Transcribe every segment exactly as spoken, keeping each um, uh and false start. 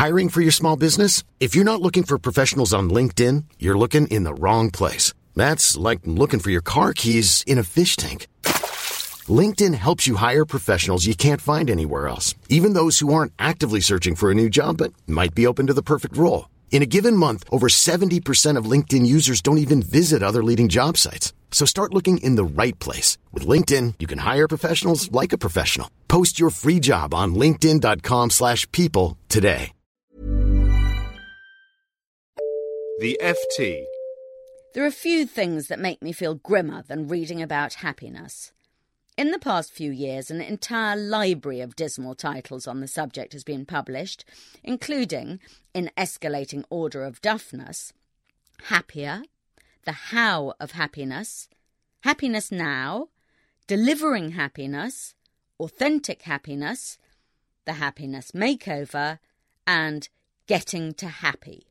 Hiring for your small business? If you're not looking for professionals on LinkedIn, you're looking in the wrong place. That's like looking for your car keys in a fish tank. LinkedIn helps you hire professionals you can't find anywhere else, even those who aren't actively searching for a new job but might be open to the perfect role. In a given month, over seventy percent of LinkedIn users don't even visit other leading job sites. So start looking in the right place. With LinkedIn, you can hire professionals like a professional. Post your free job on linkedin.com slash people today. The F T. There are few things that make me feel grimmer than reading about happiness. In the past few years, an entire library of dismal titles on the subject has been published, including, in escalating order of duffness, Happier, The How of Happiness, Happiness Now, Delivering Happiness, Authentic Happiness, The Happiness Makeover, and Getting to Happy.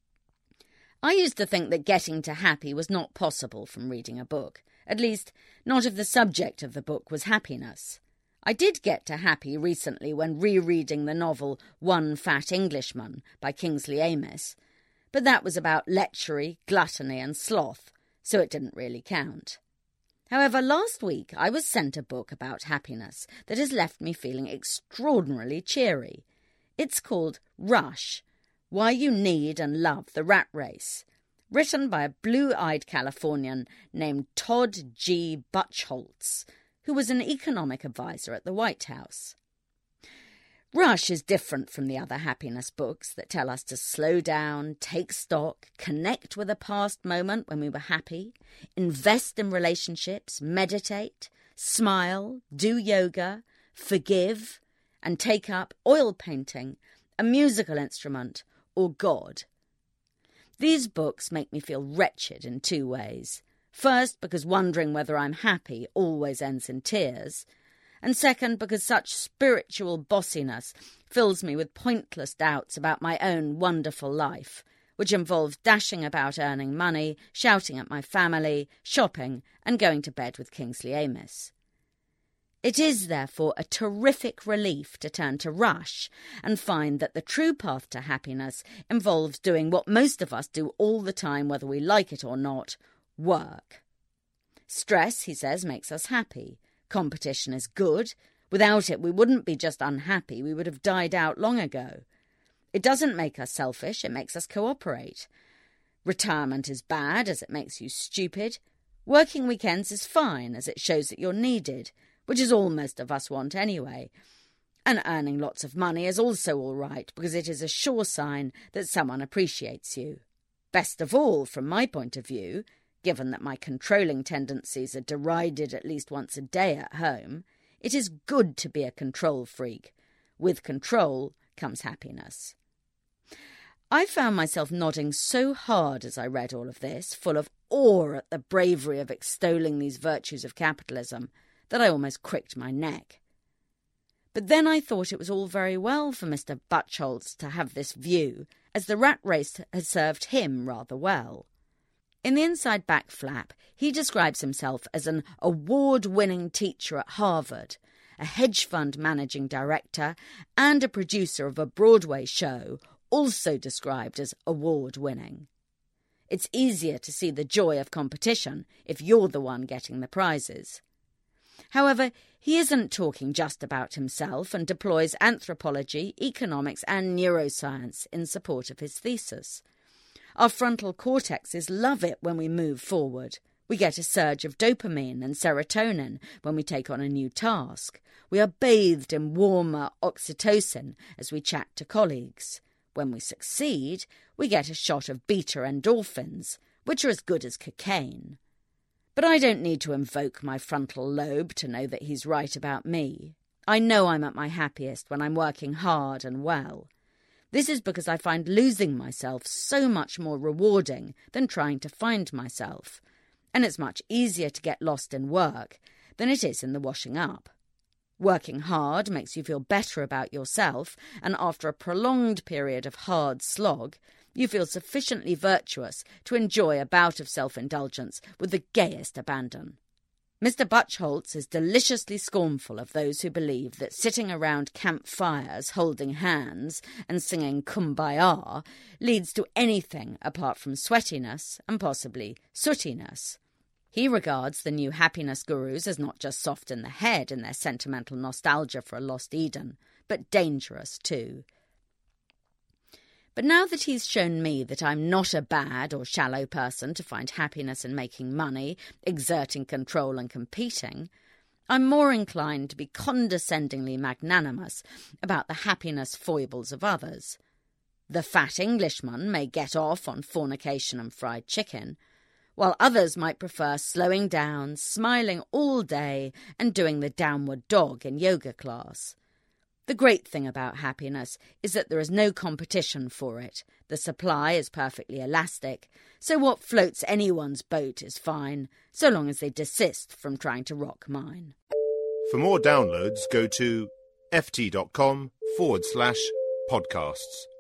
I used to think that getting to happy was not possible from reading a book, at least not if the subject of the book was happiness. I did get to happy recently when rereading the novel One Fat Englishman by Kingsley Amis, but that was about lechery, gluttony and sloth, so it didn't really count. However, last week I was sent a book about happiness that has left me feeling extraordinarily cheery. It's called Rush, Why You Need and Love the Rat Race, written by a blue-eyed Californian named Todd G. Buchholz, who was an economic advisor at the White House. Rush is different from the other happiness books that tell us to slow down, take stock, connect with a past moment when we were happy, invest in relationships, meditate, smile, do yoga, forgive, and take up oil painting, a musical instrument, or God. These books make me feel wretched in two ways. First, because wondering whether I'm happy always ends in tears, and second, because such spiritual bossiness fills me with pointless doubts about my own wonderful life, which involves dashing about earning money, shouting at my family, shopping, and going to bed with Kingsley Amis. It is, therefore, a terrific relief to turn to Rush and find that the true path to happiness involves doing what most of us do all the time, whether we like it or not, work. Stress, he says, makes us happy. Competition is good. Without it, we wouldn't be just unhappy, we would have died out long ago. It doesn't make us selfish, it makes us cooperate. Retirement is bad, as it makes you stupid. Working weekends is fine, as it shows that you're needed, which is all most of us want anyway. And earning lots of money is also all right, because it is a sure sign that someone appreciates you. Best of all, from my point of view, given that my controlling tendencies are derided at least once a day at home, it is good to be a control freak. With control comes happiness. I found myself nodding so hard as I read all of this, full of awe at the bravery of extolling these virtues of capitalism, that I almost cricked my neck. But then I thought it was all very well for Mister Buchholz to have this view, as the rat race had served him rather well. In the inside back flap, he describes himself as an award-winning teacher at Harvard, a hedge fund managing director, and a producer of a Broadway show, also described as award-winning. It's easier to see the joy of competition if you're the one getting the prizes. However, he isn't talking just about himself and deploys anthropology, economics and neuroscience in support of his thesis. Our frontal cortexes love it when we move forward. We get a surge of dopamine and serotonin when we take on a new task. We are bathed in warmer oxytocin as we chat to colleagues. When we succeed, we get a shot of beta endorphins, which are as good as cocaine. But I don't need to invoke my frontal lobe to know that he's right about me. I know I'm at my happiest when I'm working hard and well. This is because I find losing myself so much more rewarding than trying to find myself. And it's much easier to get lost in work than it is in the washing up. Working hard makes you feel better about yourself, and after a prolonged period of hard slog, you feel sufficiently virtuous to enjoy a bout of self-indulgence with the gayest abandon. Mister Buchholz is deliciously scornful of those who believe that sitting around campfires, holding hands and singing Kumbaya leads to anything apart from sweatiness and possibly sootiness. He regards the new happiness gurus as not just soft in the head in their sentimental nostalgia for a lost Eden, but dangerous too. But now that he's shown me that I'm not a bad or shallow person to find happiness in making money, exerting control and competing, I'm more inclined to be condescendingly magnanimous about the happiness foibles of others. The fat Englishman may get off on fornication and fried chicken, while others might prefer slowing down, smiling all day and doing the downward dog in yoga class. The great thing about happiness is that there is no competition for it. The supply is perfectly elastic, so what floats anyone's boat is fine, so long as they desist from trying to rock mine. For more downloads, go to ft.com forward slash podcasts.